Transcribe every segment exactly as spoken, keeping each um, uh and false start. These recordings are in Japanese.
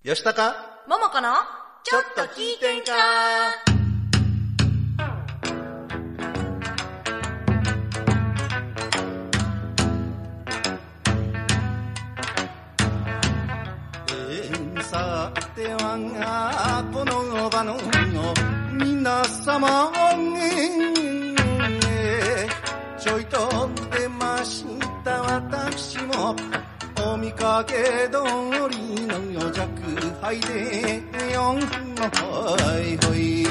よしたかももこのちょっと聞いてんか。 さてはこの場の皆様ちょいと出ました私もお見かけ通りの弱敗でよんほいほい。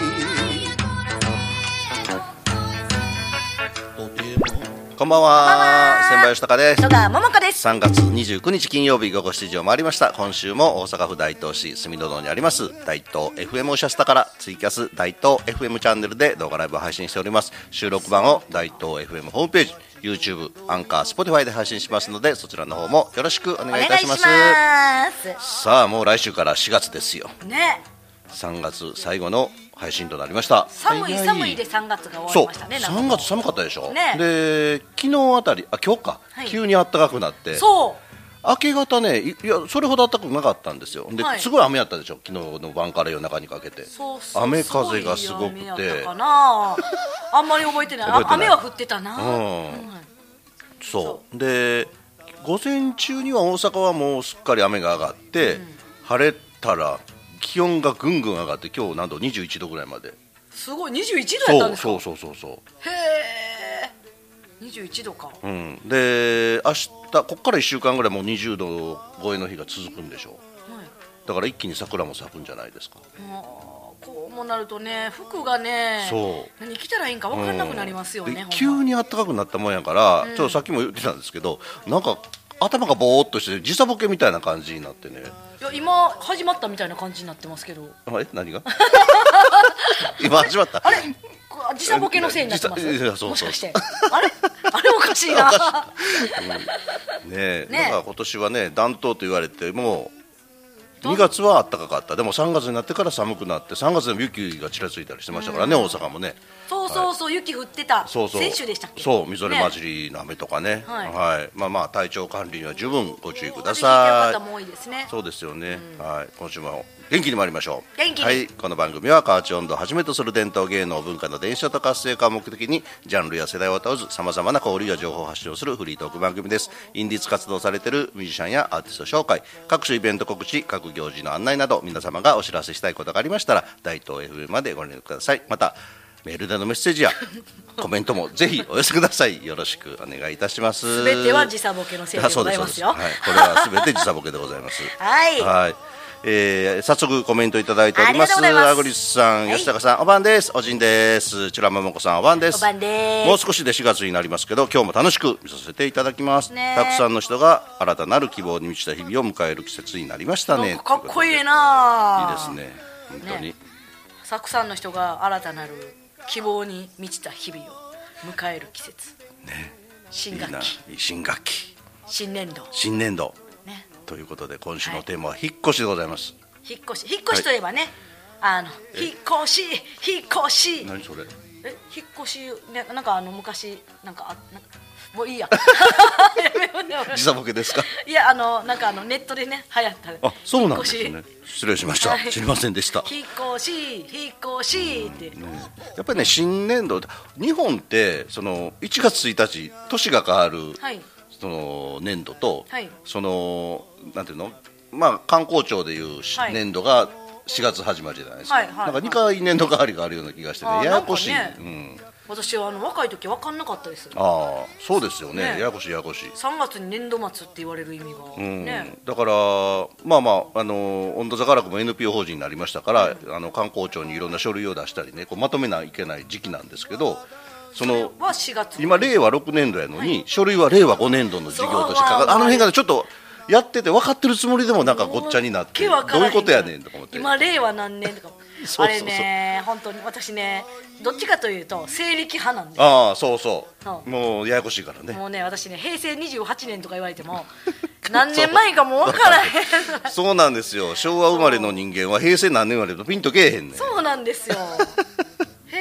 こんばんは、千葉吉高です。 戸川桃子です。 さんがつにじゅうくにち金曜日午後しちじを回りました。今週も大阪府大東市住戸堂にあります大東 エフエム おしゃスタからツイキャス大東 エフエム チャンネルで動画ライブを配信しております。収録版を大東 エフエム ホームページ、YouTube、アンカー、Spotify で配信しますので、そちらの方もよろしくお願いいたします。 お願いします。 さあ、もう来週からしがつですよね。 さんがつ最後の配信となりました。 寒い寒いでさんがつが終わりましたね。 そう、さんがつ寒かったでしょ、 ね、 で昨日あたり、あ今日か、はい、急に暖かくなって、 そう明け方ね、いやそれほど暖かくなかったんですよ。で、はい、すごい雨やったでしょ、昨日の晩から夜中にかけて。 そうそう、 雨風がすごくて、 かなあんまり覚えてない。雨は降ってたな、うんうん、そうで午前中には大阪はもうすっかり雨が上がって、うん、晴れたら気温がぐんぐん上がって、今日なんとにじゅういちどぐらいまで。 すごい、にじゅういちどやったんですか。 そうそうそうそう。 へえ、にじゅういちどか、 うん、で明日ここからいっしゅうかんぐらいもうにじゅうど超えの日が続くんでしょう、はい、だから一気に桜も咲くんじゃないですか。 あ、こうもなるとね、服がね、そう何着たらいいんか分からなくなりますよね、うん、 急に暖かくなったもんやから、うん、ちょっとさっきも言ってたんですけど、なんか頭がぼーっとして時差ボケみたいな感じになってね。 いや今始まったみたいな感じになってますけど。 あれ何が今始まった。 あれ時差ボケのせいになってます。 いやそうそう、 もしかしてあれあれおかしいなうん、ねえ、ね、だから今年はね暖冬と言われてもにがつは暖かかった。でもさんがつになってから寒くなって、さんがつでも雪がちらついたりしてましたからね、大阪もね。 そうそうそう、はい、雪降ってた。 そうそう、 先週でしたっけ。 そう、みぞれ混じりの雨とかね、ね、はい、はい、まあまあ体調管理には十分ご注意ください。 方も多いですね。 そうですよね、うん、はい、今週も元気に参りましょう。 元気に、 はい、この番組は河内音頭をはじめとする伝統芸能文化の伝承と活性化を目的にジャンルや世代を問わずさまざまな交流や情報を発信をするフリートーク番組です。インディーズ活動されているミュージシャンやアーティスト紹介、各種イベント告知、各行事の案内など皆様がお知らせしたいことがありましたら大東 エフエム までご連絡ください。またメールでのメッセージやコメントもぜひお寄せください。よろしくお願いいたします。 すべては時差ボケのせいでございますよ。 はい、これはすべて時差ボケでございますはい、 はい、えー、早速コメントいただいております。あぐりさん、はい、吉高さんおばんです。おじんです。ちゅらまもこさんおばんです。 おばんです。 もう少しでしがつになりますけど今日も楽しく見させていただきます、ね、たくさんの人が新たなる希望に満ちた日々を迎える季節になりましたね。 かっこいいな。 いいですね、本当に、ね、 たくさんの人が新たなる希望に満ちた日々を迎える季節、ね、新学期、 いいな、新学期、 新年度、 新年度、ね、ということで今週のテーマは引っ越しでございます、はい、 引っ越し、引っ越しといえばね、はい、あの引っ越し、引っ越し、 何それ、 え引っ越し、ね、なんかあの昔なんかあなんかもういいや時差ボケですか。 いや、あのなんかあのネットでね流行った。 あ、そうなんですね。失礼しました、はい、知りませんでした。 引っ越し引っ越しって、 うん、ね、やっぱりね、新年度日本ってそのいちがつついたち年が変わる、はい、その年度と、はい、そのなんていうの、まあ観光庁でいう年度がしがつ始まりじゃないですか、はいはいはい、なんかにかい年度変わりがあるような気がしてね、ややこしい、ね、うん、 私はあの若い時分かんなかったです。 ああ、そうですよね、ね、ややこしいややこしい。 さんがつに年度末って言われる意味が、うん、ね、 だからまあまあ、あの温度座からくも エヌピーオー 法人になりましたから、うん、あの観光庁にいろんな書類を出したりね、こうまとめないといけない時期なんですけど、そのそはしがつ、 今れいわろくねんどやのに、はい、書類はれいわごねんどの事業としてかか、あの辺がちょっとやってて分かってるつもりでもなんかごっちゃになって、どういうことやねんとか思って、 今令和何年とかそうそうそう、あれね、本当に私ね、どっちかというと西暦派なんで。 ああ、そうそう、そう、もうややこしいからね。 もうね、私ね、へいせいにじゅうはちねんとか言われても何年前かも分からへんそうそうなんですよ、昭和生まれの人間は平成何年生まれとピンとけえへんねん。 そうなんですよ平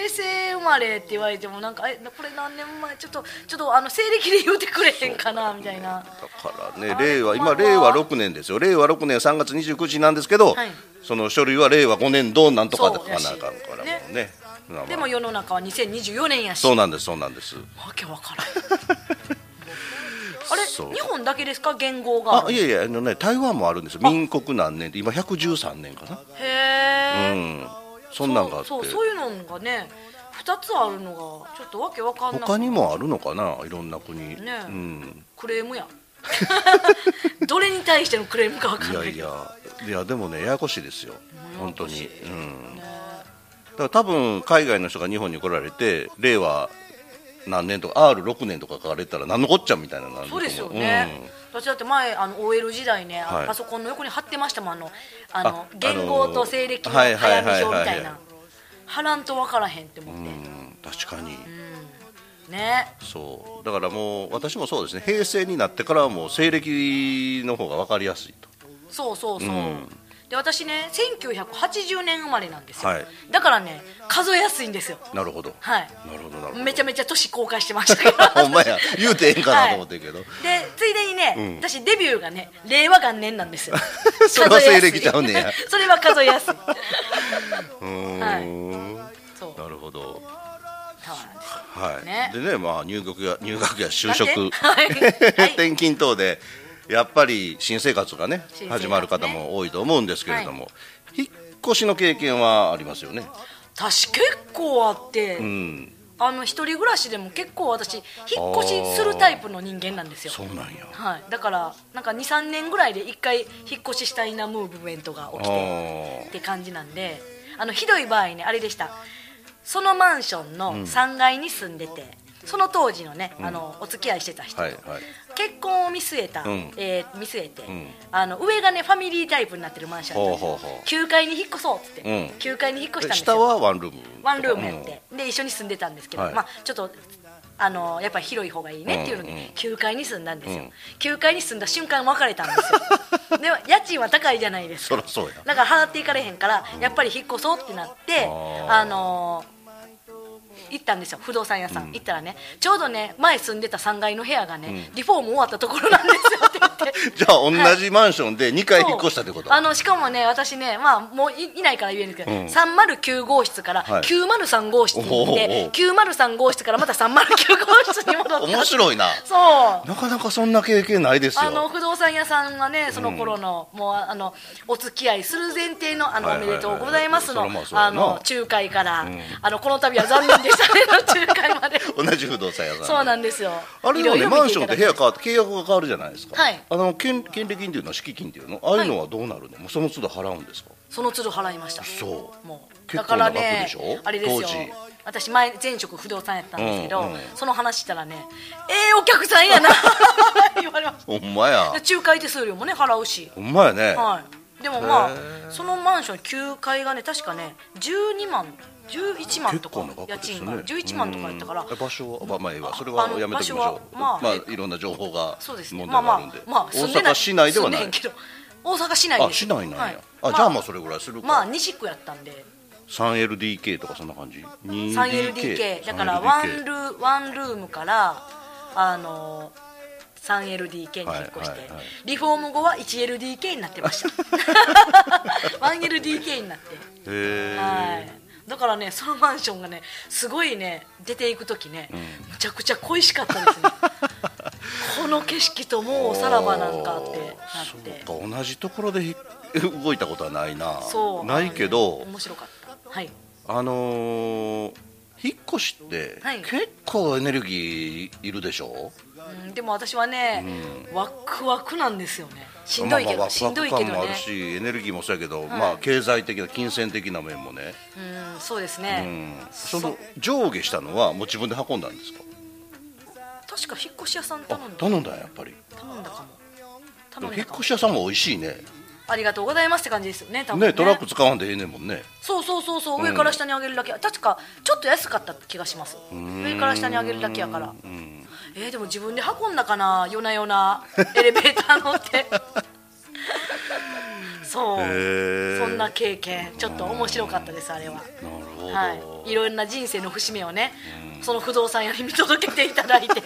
平成生まれって言われてもなんかえこれ何年前ちょっとちょっとあの西暦で言うてくれへんかなみたいな。 だからね令和今令和ろくねんですよ。令和ろくねんさんがつにじゅうくにちなんですけど、はい、その書類は令和ごねんどうなんとかで書かなあかんからもうね。ねでも世の中はにせんにじゅうよねんやし。 そうなんですそうなんです。わけわからんあれ日本だけですか元号が。 あいやいやあの、ね、台湾もあるんですよ。民国何年で今ひゃくじゅうさんねんかな。 へえ、 うん、そんなんがあってそうそう、そういうのがねふたつあるのがちょっとわけわかんない。 他にもあるのかないろんな国、 ねうん、 クレームやどれに対してのクレームかわかんないけど。いやいやいやでもねややこしいですよ本当に、うん、ね、だから多分海外の人が日本に来られて令和何年とか アールろく 年とか書かれたら何のこっちゃみたいなのそうですよね、うん、私だって前あの オーエル 時代ね、はい、パソコンの横に貼ってましたもんあのあの元号と西暦の早見表みたいな貼らんと分からへんって思って。うん、 確かに、 うん、ね、 そうだからもう私もそうですね平成になってからはもう西暦の方が分かりやすいと。 そうそうそう、うん、で私ねせんきゅうひゃくはちじゅうねん生まれなんですよ、はい、だからね数えやすいんですよ。 なるほど、 はい、 なるほどなるほど。 めちゃめちゃ年公開してましたけどほんまや言うてええんかなと思ってるけど、はい、 でついでにね、うん、私デビューがね令和元年なんですよそれは西暦ちゃうねやそれは数えやすい。 うーん、はい、そうなるほど。はい、ね、でね、まあ、入学や入学や就職、はい、転勤等でやっぱり新生活がね始まる方も多いと思うんですけれども、はい、引っ越しの経験はありますよね。 私結構あって、うん、あの一人暮らしでも結構私引っ越しするタイプの人間なんですよ。 そうなんや、 はい、だからなんか にさんねんぐらいでいっかい引っ越ししたいなムーブメントが起きてって感じなんで、あのひどい場合ねあれでした。そのマンションのさんがいに住んでて、うん、その当時のね、うん、あのお付き合いしてた人と、はいはい、結婚を見据えた、うん、えー、見据えて、うん、あの上がねファミリータイプになってるマンションだったんですよ。きゅうかいに引っ越そうっつって、うん、きゅうかいに引っ越したんですよ。 下はワンルームワンルームやって、で一緒に住んでたんですけど、はい、まあ、ちょっとあのやっぱり広い方がいいねっていうので、うんうん、きゅうかいに住んだんですよ、うん、きゅうかいに住んだ瞬間別れたんですよでも家賃は高いじゃないですか。 そそうやだから払っていかれへんから、うん、やっぱり引っ越そうってなってあのー行ったんですよ不動産屋さん、うん、行ったらねちょうどね前住んでたさんがいの部屋がね、うん、リフォーム終わったところなんですよって言ってじゃあ同じマンションでにかい引っ越したってこと。 あのしかもね私ね、まあ、もう い, いないから言えるんですけど、うん、さんまるきゅう号室からきゅうまるさん号室に行って、はい、きゅうまるさん号室からまたさんまるきゅう号室に戻った面白いな。 そうなかなかそんな経験ないですよ。 あの不動産屋さんはねその頃の、うん、もうあのお付き合いする前提のあの、はいはいはい、おめでとうございますのあの仲介から、うん、あのこの度は残念でしたねの仲介まで同じ不動産屋さん。 そうなんですよ。 あれでもねマンションって部屋変わって契約が変わるじゃないですか、 はい、 あの権利金っていうのは敷金っていうのああいうのはどうなるの、はい、もうその都度払うんですか。 その都度払いました。 そうもうだからねあれですよ私前前職不動産やったんですけど、うんうん、その話したらねええー、お客さんやな言われます。 ほんまや。 仲介手数料もね払うし。 ほんまやね、 はい、でもまあそのマンションきゅうかいがね確かねじゅうにまんじゅういちまんとか、ね、家賃がじゅういちまんとかやったから、 場所は、まあ、まあいいわそれはやめときましょう。まあ、まあ、いろんな情報が問題があるんで、まあまあまあ、大阪市内ではないけど大阪市内です。 あ市内なんや、はい、あじゃあまあそれぐらいするか。 まあ西区やったんでスリーエルディーケー とかそんな感じ。 スリーエルディーケー だからワンルー、ワンルームからあのスリーエルディーケー に引っ越して、はいはいはい、リフォーム後は ワンエルディーケー になってましたワンエルディーケー になってへはいだからねそのマンションがねすごいね出ていく時ね、うん、むちゃくちゃ恋しかったですねこの景色ともうさらばなんかってなってそうか同じところで動いたことはないな。そうないけど、 ね、面白かったはいあのー、引っ越しって結構エネルギーいるでしょ、 うん、でも私はね、うん、ワクワクなんですよね。しんどいけど、まあ、まあしんどいけどね。ワクワク感もあるしエネルギーもそうやけど、はい、まあ、経済的な金銭的な面もね、 うん、そうですね、うん、 その上下したのはもう自分で運んだんですか。 確か引っ越し屋さん頼んだ頼んだやっぱり頼んだかも頼んだかも。引っ越し屋さんも美味しいね。 ありがとうございますって感じですよ ね, 多分ね, ねトラック使わんでええねんもんね。 そうそうそうそう、うん、上から下に上げるだけ。確かちょっと安かった気がします。上から下に上げるだけやから。うん、えー、でも自分で運んだかな夜な夜なエレベーター乗ってそうそんな経験、ちょっと面白かったです、あれは。なるほど、 はい、いろんな人生の節目をね、その不動産屋に見届けていただいて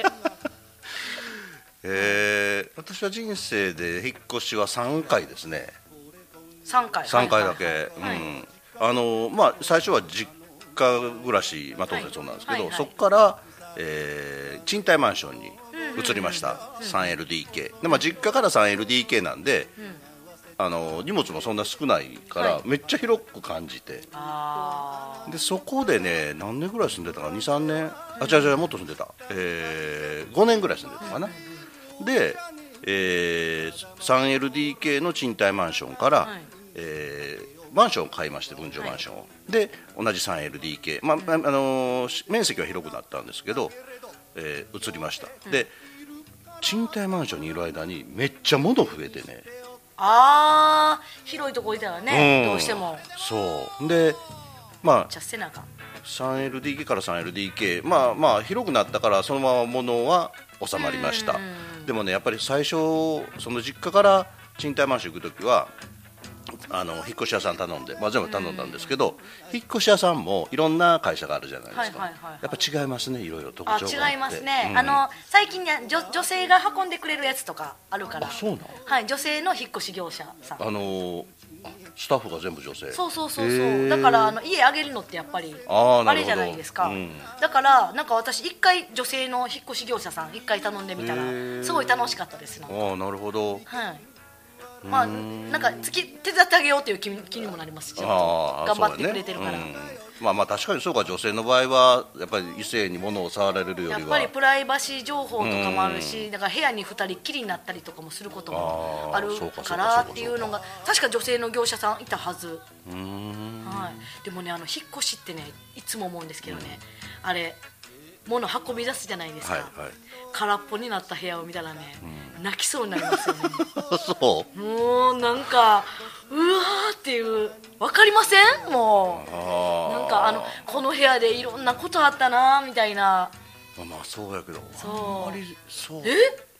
えー、私は人生で引っ越しはさんかいですね。 さんかいさんかいだけ、はいはいはい、うん、あのまあ、最初は実家暮らし、まあ、当然そうなんですけど、はいはいはい、そこから、えー、賃貸マンションに移りました、うんうん、さんエルディーケー で、まあ、実家から さんエルディーケー なんで、うん、あの荷物もそんな少ないから、はい、めっちゃ広く感じて、あでそこでね何年ぐらい住んでたかな、にさんねん、あ違う違うもっと住んでた、えー、ごねんぐらい住んでたかな、うん、で、えー、さんエルディーケー の賃貸マンションから、はい、えーマンションを買いまして、分譲マンションを、はい、で同じ さんエルディーケー、まああのー、面積は広くなったんですけど、えー、移りました、うん、で賃貸マンションにいる間にめっちゃ物増えてね、 あー広いとこいたらね、うん、どうしてもそうで、まあ、 じゃ背中さんエルディーケー から さんエルディーケー、まあまあ広くなったからそのまま物は収まりました。でもねやっぱり最初その実家から賃貸マンション行くときはあの引っ越し屋さん頼んで、まあ、全部頼んだんですけど、引っ越し屋さんもいろんな会社があるじゃないですか、はいはいはいはい、やっぱ違いますね、いろいろ特徴があって。 あ違いますね、うん、あの最近、ね、女, 女性が運んでくれるやつとかあるから。あそうなの、はい、女性の引っ越し業者さん、 あのスタッフが全部女性。 そうそうそうそう、だからあの家あげるのってやっぱり あ, あれじゃないですか、うん、だからなんか私一回女性の引っ越し業者さん一回頼んでみたらすごい楽しかったです。なんかあなるほど、 はいまあ、なんか月手伝ってあげようっていう気 に, 気にもなりますし、頑張ってくれてるから、ねうん、まあまあ確かにそうか、女性の場合はやっぱり異性に物を触られるよりはやっぱりプライバシー情報とかもあるし、だから部屋にふたりっきりになったりとかもすることもあるからっていうのが確か女性の業者さんいたはず。うーん、はい、でもねあの引っ越しってねいつも思うんですけどね、うん、あれ物運び出すじゃないですか、はいはい、空っぽになった部屋を見たらね、うん、泣きそうになりますよねそうもうなんかうわーっていう分かりませんもうなんかあのこの部屋でいろんなことあったなみたいな。 まあ、まあそうやけどそうあんまりそうえ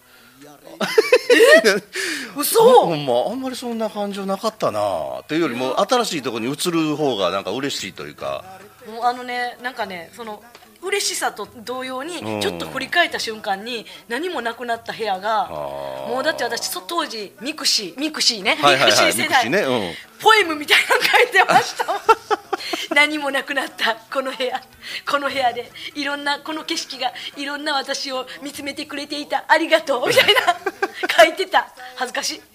え嘘、 まあ、あんまりそんな感情なかったなというよりも新しいところに移る方がなんか嬉しいというか、 もうあのねなんかねその嬉しさと同様にちょっと振り返った瞬間に何もなくなった部屋がもうだって私当時ミクシーミクシーね、はいはいはい、ミクシー世代、ねうん、ポエムみたいなの書いてました何もなくなったこの部屋この部屋でいろんなこの景色がいろんな私を見つめてくれていたありがとうみたいな書いてた。恥ずかしい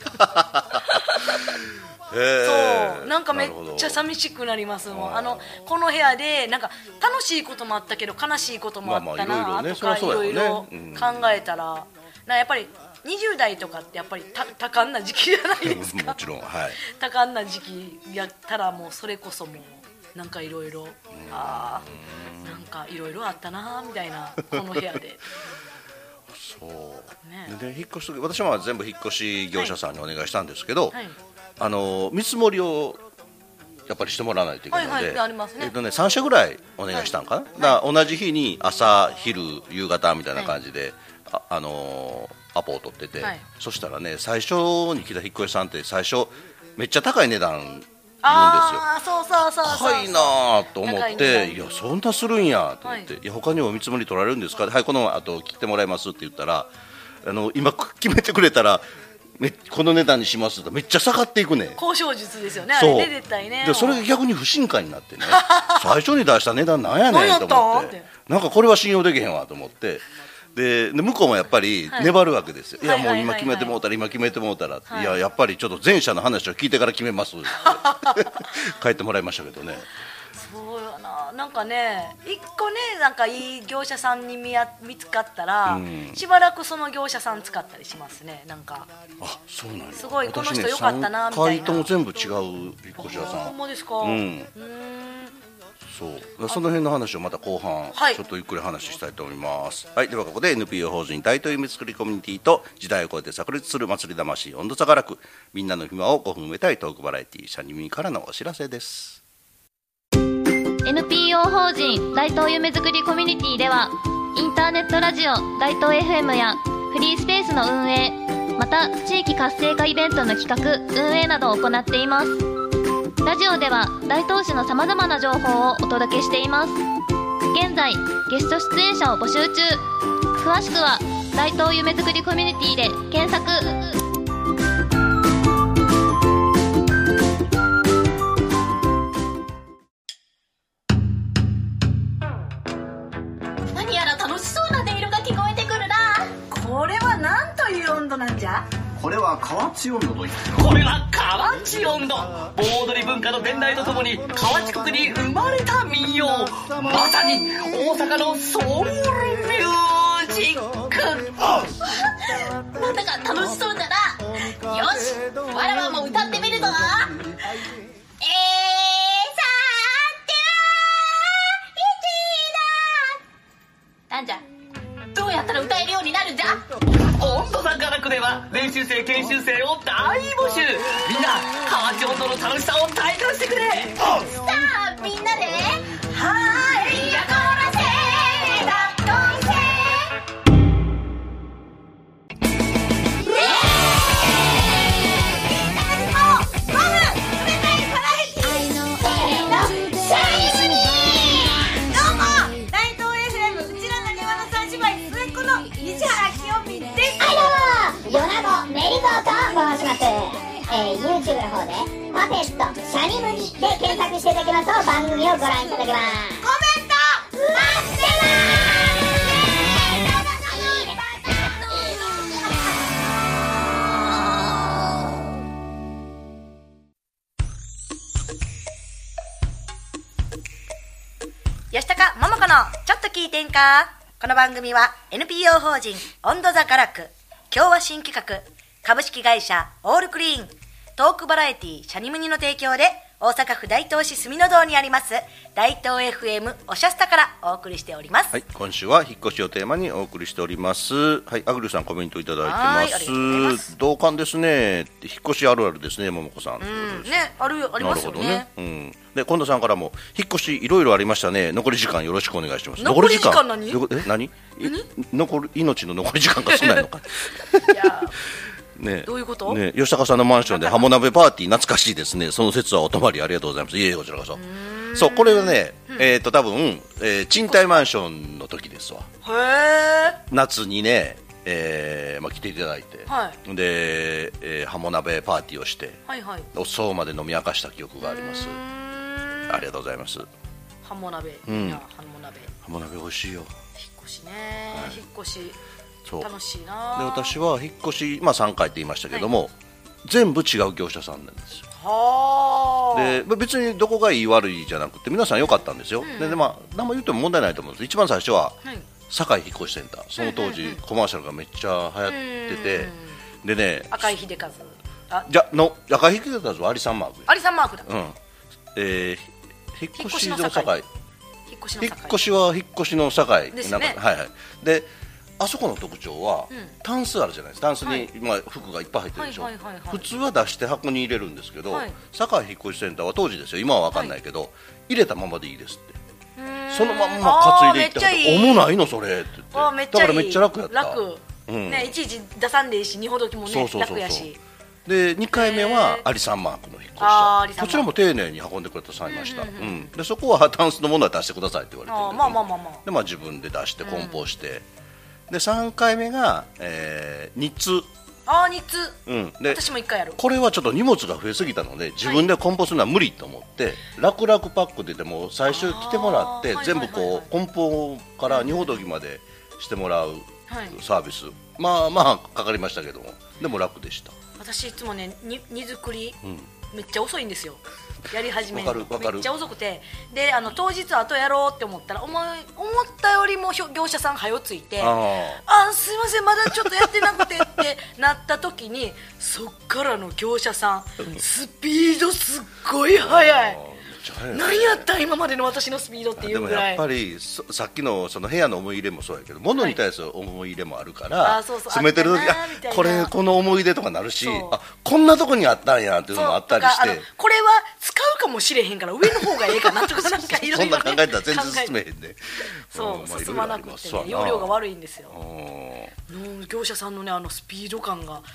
そうなんかめっちゃ寂しくなりますもん。あのこの部屋でなんか楽しいこともあったけど悲しいこともあったなとかいろいろ考えたら、なやっぱりにじゅう代とかってやっぱり多感な時期じゃないですかもちろん、はい、多感な時期やったらもうそれこそもうなんかいろいろあなんかいろいろあったなみたいなこの部屋でそう、ね、で引っ越し私は全部引っ越し業者さんにお願いしたんですけど、はいはい、あの見積もりをやっぱりしてもらわないといけないので、はいはいありますねえっとね、さん社ぐらいお願いしたんかな、はい、だから同じ日に朝昼夕方みたいな感じで、はいああのー、アポを取ってて、はい、そしたらね最初に来た引っ越しさんって最初めっちゃ高い値段言うんですよ。 あそうそうそうそう高いなと思っていやそんなするんやと思って、はい、いや他にも見積もり取られるんですかはいこの後切ってもらいますって言ったらあの今決めてくれたらめこの値段にしますとめっちゃ下がっていくね。 交渉術ですよね。そうあれね絶対ね。 でそれが逆に不信感になってね最初に出した値段なんやねんと思ってなんかこれは信用できへんわと思ってでで向こうもやっぱり粘るわけですよ、はい、いやもう今決めてもうたら今決めてもうたら、はい、いややっぱりちょっと前者の話を聞いてから決めますって帰ってもらいましたけどね。 そうやな、なんかね一個ねなんかいい業者さんに 見, や見つかったら、うん、しばらくその業者さん使ったりしますね。なんかあそうなんやすごいこの人良かったなみたいな。さんかいとも全部違う引っ越し屋さん。 ほんまですか。うん、うんそうその辺の話をまた後半、はい、ちょっとゆっくり話したいと思います、はい、ではここで エヌピーオー 法人大東夢作りコミュニティと時代を超えて炸裂する祭り魂温度差が楽みんなの暇をごふん埋めたいトークバラエティシャニミからのお知らせです。 エヌピーオー 法人大東夢作りコミュニティではインターネットラジオ大東 エフエム やフリースペースの運営また地域活性化イベントの企画運営などを行っています。 ラジオでは大東市のさまざまな情報をお届けしています。現在ゲスト出演者を募集中。詳しくは大東夢づくりコミュニティで検索。 何やら楽しそうな音色が聞こえてくるな。 これは何という温度なんじゃ。 これは河内温度といってこれは河内音頭。盆踊り文化の伝来とともに河内国に生まれた民謡、まさに大阪のソウルミュージック。 なんだか楽しそうだな。よし、わらわも歌ってみるぞ。えー、さーては一だ。なんじゃ、どうやったら歌えるようになるんじゃ。 音頭山から区では練習生研修生を大募集。みんな河内音頭の楽しさを体感してくれ。 さあみんなではーいやこらせーだっこいせー。イエーイ。もうゴム冷たいパラヘティせーのシャイムニー。どうも大東 エフエム うちらなにわの三姉妹末っ子の西原清美です。 はいどうも、ヨナゴメリゾーと申します。えー、YouTube の方でパペットシャニムニで検索していただきますと番組をご覧いただけます。 コメント待って吉高桃子のちょっと聞いてんか。この番組は エヌピーオー 法人温度座ガラク、今日は新企画株式会社オールクリーン、トークバラエティシャニムニの提供で大阪府大東市住の堂にあります大東 エフエム おしゃスタからお送りしております。 はい、今週は引っ越しをテーマにお送りしております。はい、アグリさんコメントいただいてます。 はい、ありがとうございます。 同感ですね。引っ越しあるあるですね、桃子さん。 うんね、あるありますよね。 なるほどね。うん。で近藤さんからも引っ越しいろいろありましたね。残り時間よろしくお願いします。 残り時間何？ 残り時間え何？何？残る命の残り時間が少ないのか。 いやね、 どういうこと？ ね、吉高さんのマンションでハモ鍋パーティー懐かしいですね。その説はお泊まりありがとうございます。いえいえこちらこそ。そうこれはね、うん、えっ、ー、と多分、えー、賃貸マンションの時ですわ。 へー。 夏にね、えーまあ、来ていただいて、はい、で、えー、ハモ鍋パーティーをして、はいはい、おそうまで飲み明かした記憶があります。ありがとうございます。 ハモ鍋、 うん、 いいなハモ鍋。 ハモ鍋美味しいよ。 引っ越しね、はい、引っ越し。楽しいな。 で私は引っ越し、まあ、さんかいって言いましたけども、はい、全部違う業者さんなんですよ。はで別にどこがいい悪いじゃなくて皆さん良かったんですよ、うん、でで、まあ、何も言っても問題ないと思うんです。一番最初は、はい、堺引っ越しセンター、その当時、うんうんうん、コマーシャルがめっちゃ流行ってて、でね赤井秀和あじゃの赤井秀和はアリサンマークアリサンマークだ、 うんえー、引っ越しの堺引っ越しの堺引っ越しは引っ越しの堺ですね。 はいはいであそこの特徴は、うん、タンスあるじゃないですか。タンスに、はいまあ、服がいっぱい入ってるでしょ、はいはいはいはい、普通は出して箱に入れるんですけど、はい、堺引っ越しセンターは当時ですよ、今は分かんないけど、はい、入れたままでいいですって。そのまんま担いでいったこと重ないのそれって言って、めっちゃいいだからめっちゃ楽やった。 楽、うんね、いちいち出さんでいいし荷ほどきもねそうそうそうそう楽やし。 でにかいめはアリサンマークの引っ越し者、こちらも丁寧に運んでくれたさいました、うんうんうんうん、でそこはタンスのものは出してくださいって言われてるんで、まあまあまあまあ、で、まあ、自分で出して梱包して、うん、でさんかいめが、えー、日通あー日通、 うん、で私もいっかいやる。 これはちょっと荷物が増えすぎたので自分で梱包するのは無理と思って、はい、楽々パックででも最初来てもらって全部こう梱包から荷ほどきまでしてもらうサービス、はい、まあまあかかりましたけどもでも楽でした。 私いつもね荷造り、うん、めっちゃ遅いんですよやり始めるのめっちゃ遅くて、であの当日後やろうって思ったら思い思ったよりも業者さんはよついて、ああすいませんまだちょっとやってなくてってなった時にそっからの業者さんスピードすっごい速い。何やった今までの私のスピードっていうぐらい。 でもやっぱりさっきのその部屋の思い入れもそうやけど物に対する思い入れもあるから、はい、詰めてる時あこれこの思い出とかなるし、あこんなとこにあったんやっていうのもあったりして、 これは使うかもしれへんから上の方がええかなとかなんかいろいろ、ね、 そんな考えたら全然進めへんで、 そう、うんまあ、進まなくて、ね、容量が悪いんですよ。業者さんのねあのスピード感が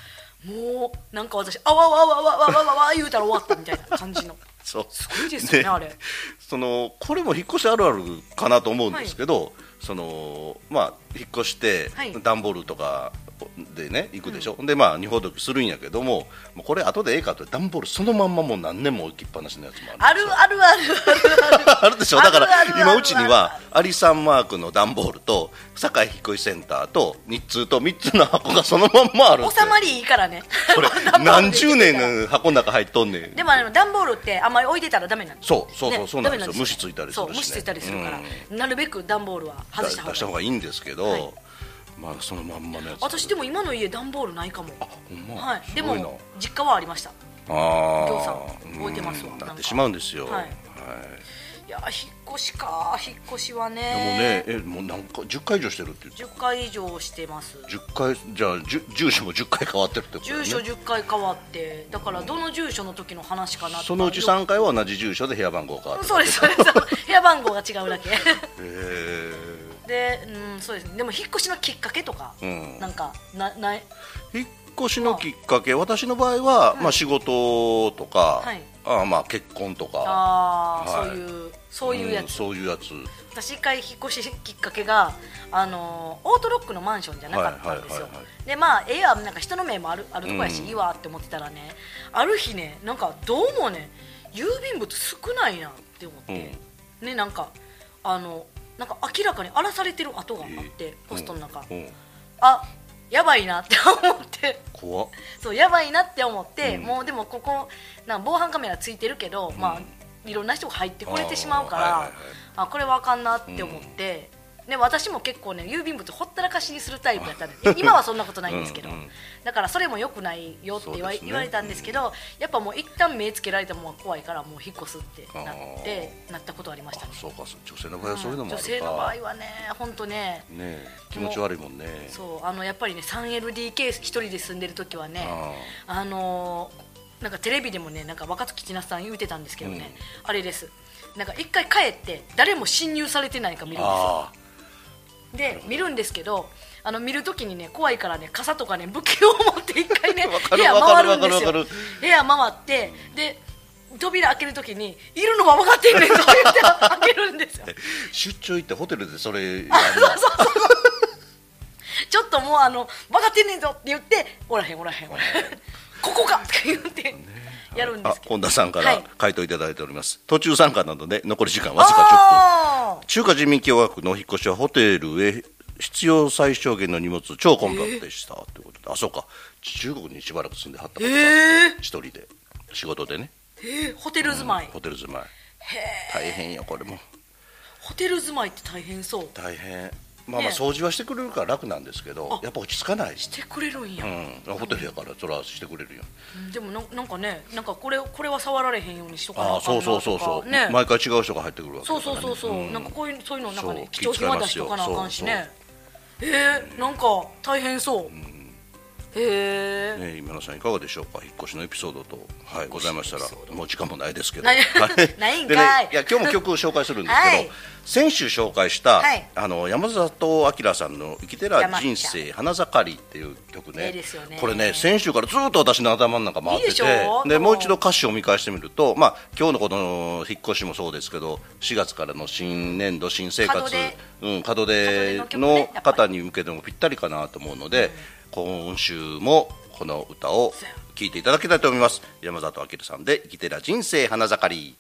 もうなんか私あわわわわわわわわ言うたら終わったみたいな感じのそうすごいですよねあれ。 そのこれも引っ越しあるあるかなと思うんですけど、はい、そのまあ引っ越して段ボールとかでね行くでしょ、うん、でまあ荷ほどきするんやけども、もうこれ後でええかと段ボールそのまんまもう何年も置きっぱなしのやつもあるあるあるあるあるあるでしょ。だから今うちにはアリさんマークの段ボールと堺引っ越しセンターと日通とみっつの箱がそのまんまあるんですよ。 収まりいいからねこれ何十年箱の中入っとんねん。 でもあの段ボールってあんまり置いてたらダメなんです。 そうそうそう、ね、そうなんですよ。虫ついたりするし、ね、 そう虫ついたりするから、うん、なるべく段ボールは外した方がいい、 出した方がいいんですけど、はい、まあそのまんまのやつ。 私でも今の家段ボールないかも。 あ、ほんま。 はい。でも実家はありました。ああ。ぎょうさん置いてますわ。 なってしまうんですよ。 はい。はい、いや引っ越しか引っ越しはね。でもねえもうなんかじゅっかい以上してるって言って。 じゅっかい以上してます。 じゅっかいじゃあ住所もじゅっかい変わってるってことね。 住所じゅっかい変わってだからどの住所の時の話かなとか。 そのうちさんかいは同じ住所で部屋番号変わってる。 そうですそうです。部屋番号が違うだけ。へえ。 で、うん、そうですね。でも引っ越しのきっかけとか、うん、なんかなない。 引っ越しのきっかけ、私の場合は、うん、まあ仕事とか、はい、あまあ結婚とか、 あ、はい、そういうそういうやつ、 うん、そういうやつ。 私一回引っ越しきっかけがあのオートロックのマンションじゃなかったんですよ。でまあええやなんか人の目もあるあるとこやし、うん、いいわって思ってたらね、ある日ねなんかどうもね郵便物少ないなって思って、うん、ねなんかあのなんか明らかに荒らされてる跡があって、えー、ポストの中、うんうん、あやばいなって思って怖っ。 そうやばいなって思って、うん、もうでもここなん防犯カメラついてるけど、うん、まあいろんな人が入ってこれてしまうから、あ、はいはいはい、あこれはあかんなって思って、うん、で私も結構ね郵便物ほったらかしにするタイプやったんで今はそんなことないんですけど、うんうん、だからそれも良くないよって言わ、ね、言われたんですけど、やっぱもう一旦目つけられたものが怖いからもう引っ越すってなってなったことありましたね。 そうか女性の場合はそういうのもあるか、うん、女性の場合はね本当ねね気持ち悪いもんね。 そうあのやっぱりね スリーエルディーケー 一人で住んでる時はねあ、あのーなんかテレビでもねなんか若槻千夏さん言うてたんですけどね、うん、あれですなんか一回帰って誰も侵入されてないか見るんですよ。で見るんですけどあの見るときにね怖いからね傘とかね武器を持って一回ね部屋回るんですよ。部屋回ってで扉開けるときにいるのは分かってんねんと言って開けるんですよ。 出張行ってホテルでそれやるそうそうそうちょっともうあの分かってんねんぞって言っておらへんおらへんおらへんここかって言ってやるんですけど、 本田さんから回答いただいております、はい、途中参加などで残り時間わずかじゅっぷん。中華人民共和国の引っ越しはホテルへ必要最小限の荷物超混雑でした、えー、ということで、あそうか中国にしばらく住んではったことがあって、えー、一人で仕事でね、 えー、ホテル住まい、 うん、ホテル住まい大変よこれも。 ホテル住まいって大変そう。 大変まあまあ掃除はしてくれるから楽なんですけど、ね、やっぱ落ち着かない。 してくれるんや、 うん、ホテルやからそれはしてくれるよ、 うん、でも な, なんかねなんかこれこれは触られへんようにしとかなあかんなとか。 そうそうそうそう、ね、毎回違う人が入ってくるわけだから、ね、 そうそうそうそう、うん、なんかこういうそういうのなんかね貴重品は出しとかなあかんしね。えー、なんか大変そう、うん、へえ、 ね、今野さんいかがでしょうか。引っ越しのエピソードと、はい、ございましたらもう時間もないですけどないんかい、でね、 いや今日も曲を紹介するんですけど、はい、先週紹介した、はい、あの山里明さんの生きてら人生花盛りっていう曲ね、いいですよね。これね先週からずっと私の頭の中回ってて、いいでしょでもう一度歌詞を見返してみると、まあ、今日のこの引っ越しもそうですけどしがつからの新年度新生活門出、うん、門出の方に向けてもぴったりかなと思うので、うん、今週もこの歌を聴いていただきたいと思います。山里明さんで生きてら人生花盛り。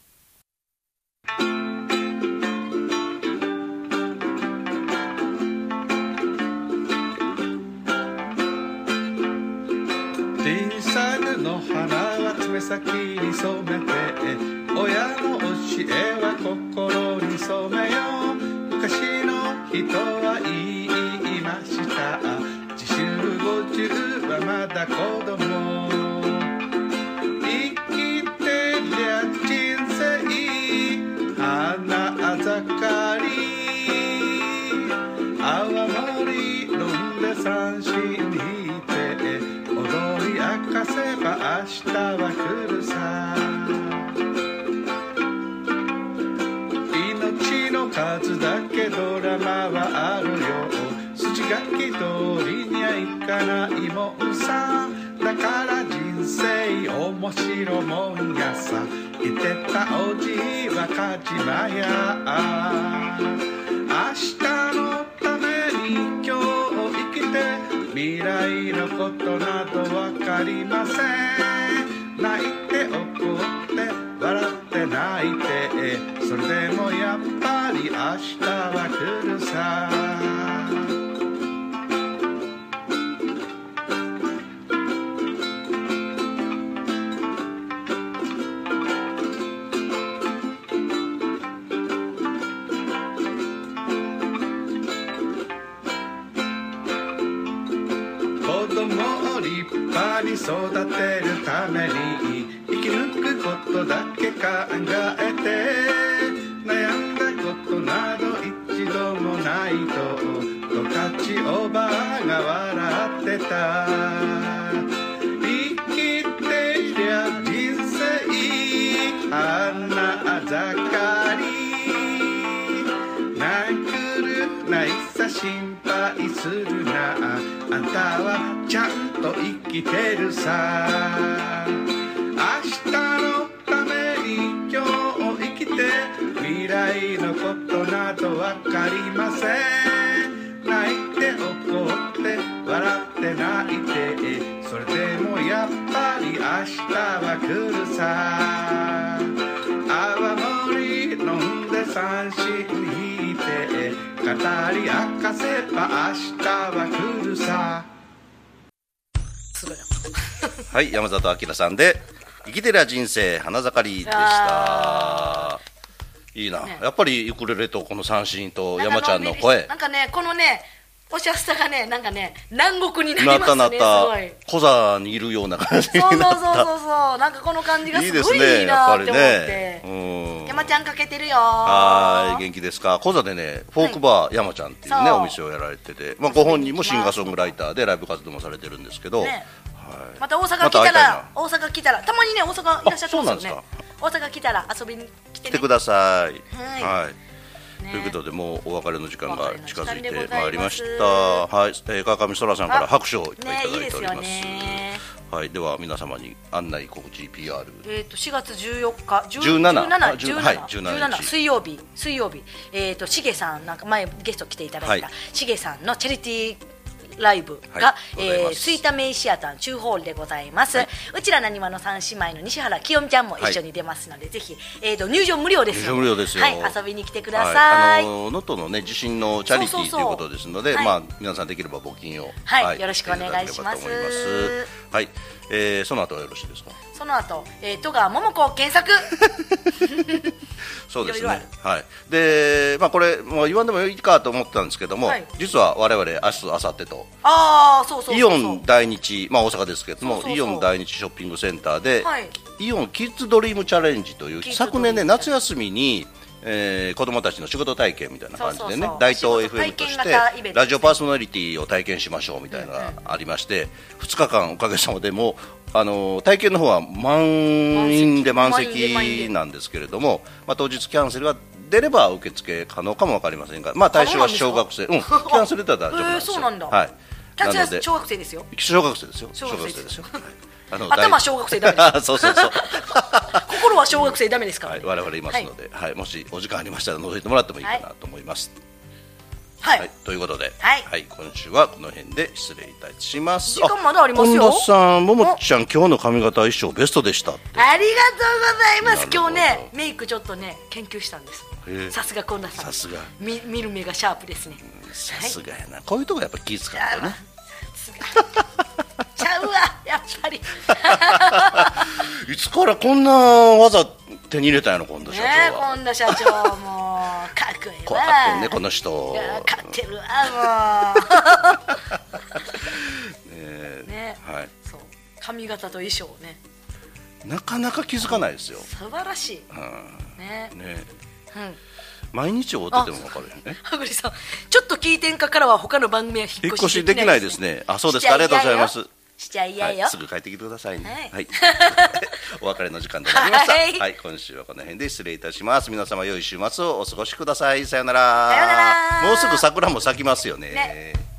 小さなの花は爪先に染めて親の教えは心に染めよう。昔の人は言いました自習ごじゅうはまだ子供。生きてりゃ人生花盛り。泡盛飲んで三振引いて踊り明かせば明日は来るさ。命の数だけドラマはあるよ。筋書き通りにはいかないもんさ。 だから人生面白もんやさ言ってたおじいはかじまや明日のために今日生きて未来のことなどわかりません泣いて怒って笑って泣いてそれでもやっぱり明日は来るさ子供を立派に育てるために生き抜くことだけ考えて悩んだことなど一度もないと十勝おばあが笑ってた生きてりゃ人生花盛り泣くるないさ心配するなあんたはちゃんと生きてるさ明日のために今日生きて未来のことなどわかりません泣いて怒って笑って泣いてそれでもやっぱり明日は来るさ泡盛飲んで三振引いて語り明かせば明日は来るさはい山里明さんで生きてりゃ人生花盛りでしたいいな、ね、やっぱりウクレレとこの三振と山ちゃんの声なんかねこのねおしゃすさがねなんかね南国になりますねなったなったすごい小座にいるような感じになったそうそうそうそうそうなんかこの感じがすごいいいなって思ってねうん、 山ちゃんかけてるよはい元気ですか小座でねフォークバー山ちゃんっていうね、はい、お店をやられてて、まあ、ご本人もシンガーソングライターでライブ活動もされてるんですけど、ねはい、また大阪来たら、ま、大阪来たらたまにね大阪いらっしゃってますよね大阪来たら遊びに来て、ね、 来てくださいはい、 はいね、ということでもうお別れの時間が近づいてまいりましたはい、えー、川上空さんから拍手をいただいております、ね、いいですよねはい、では皆様に案内告知 ピーアール、 えー、としがつじゅうよっかじゅうなな、 はい、じゅうなな水曜日水曜日えっ、ー、としげさんなんか前ゲスト来ていただいた、はい、しげさんのチャリティーライブが、はい、えー、吹田メイシアター中ホールでございます、はい、うちらなにわの三姉妹の西原きよみちゃんも一緒に出ますので、はい、ぜひ、えー、と入場無料ですので、 入場無料ですよ、 はい、遊びに来てください。 能登、はい、の、ね、地震のチャリティーということですので、はい、まあ、皆さんできれば募金を、 はいはい、よろしくお願いします。 はい、えー、その後はよろしいですか。 その後、えー、戸川桃子検索そうですね。はい。で、まあこれもう言わんでもいいかと思ったんですけども、はい、実は我々明日明後日と、 ああ、そうそうそうそう、 イオン大日、まあ大阪ですけども、そうそうそう、イオン大日ショッピングセンターで、はい、イオンキッズドリームチャレンジという昨年ね夏休みに。えー、子どもたちの仕事体験みたいな感じでね、そうそうそう、大東 エフエム としてラジオパーソナリティを体験しましょうみたいなのがありまして、うんうん、ふつかかんおかげさまでもあの体験の方は満員で満席なんですけれども、まあ、当日キャンセルが出れば受付可能かも分かりませんが、まあ、対象は小学生、うん、キャンセルだったら大丈夫なんですよ。 そうなんだ、 はい、 キャンセルは小学生ですよ。 小学生ですよ。小学生ですよ。 あの頭小学生ダメです。 そうそうそう。 心は小学生ダメですから、ね、 はい、我々いますので、はいはい、もしお時間ありましたら覗いてもらってもいいかなと思います。 はい。 はい、ということで、 はいはい、今週はこの辺で失礼いたします。 時間まだありますよ。 本田さん、ももちゃん、今日の髪型衣装ベストでしたって。 ありがとうございます。今日ね、メイクちょっとね研究したんです。さすが本田さん。 さすが。 見見る目がシャープですね。 さすがやな、はい。こういうとこやっぱ気使うんだよね。 ちゃうわ、やっぱりいつからこんな技手に入れたんやの、本田社長は。 ね、本田社長もかっこいいわ。 こうかってんね、この人。 かってるわ、もう。ね、ね、はい。そう、髪型と衣装ね。 なかなか気づかないですよ。 素晴らしい。うん、ね。 ね。 うん。 毎日会ってても分かるよね。 はぐりさん、ちょっと聞いてんかからは他の番組は引っ越しできないですね。 引っ越しできないですね。あ、そうですか。ありがとうございます。 しちゃいやよ、 はい、すぐ帰ってきてくださいね。はい。お別れの時間となりました。はい、はい、今週はこの辺で失礼いたします。皆様良い週末をお過ごしください。さよなら。 さよなら。 もうすぐ桜も咲きますよね。ね。